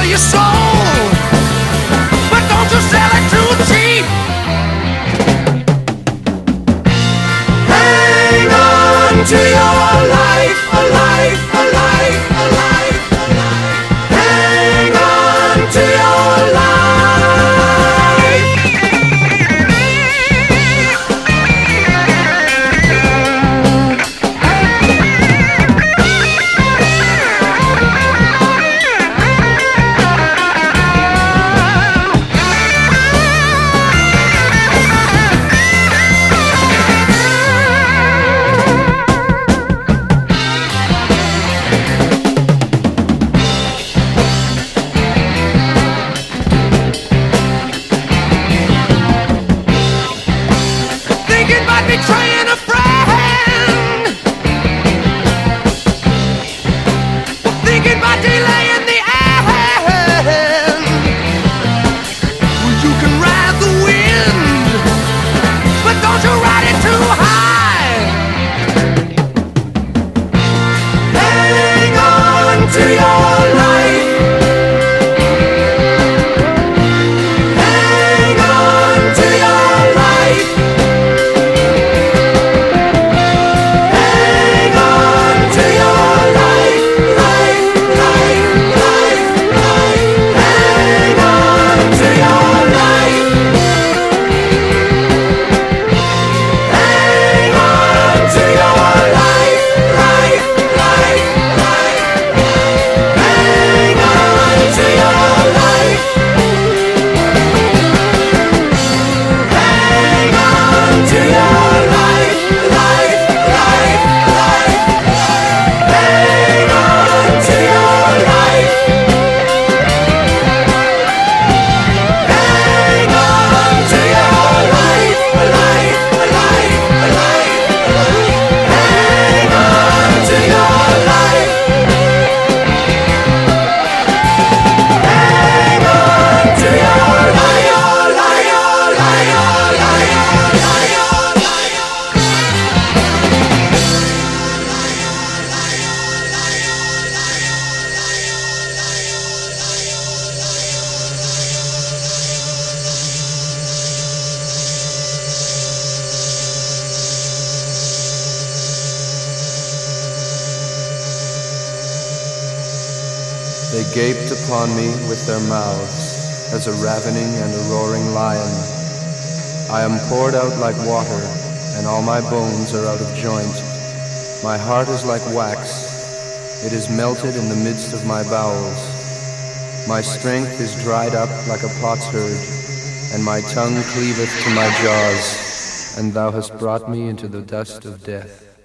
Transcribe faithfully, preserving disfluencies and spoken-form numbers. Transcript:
your soul, but don't you sell it too cheap. Hang on to your life, a life, a life, a life, a life. Hang on to your life. Betraying a friend, thinking about delaying the end. Well, you can ride the wind, but don't you ride it too high. Hang on to your life. Hang on to your life. They gaped upon me with their mouths, as a ravening and a roaring lion. I am poured out like water, and all my bones are out of joint. My heart is like wax, it is melted in the midst of my bowels. My strength is dried up like a potsherd, and my tongue cleaveth to my jaws, and thou hast brought me into the dust of death.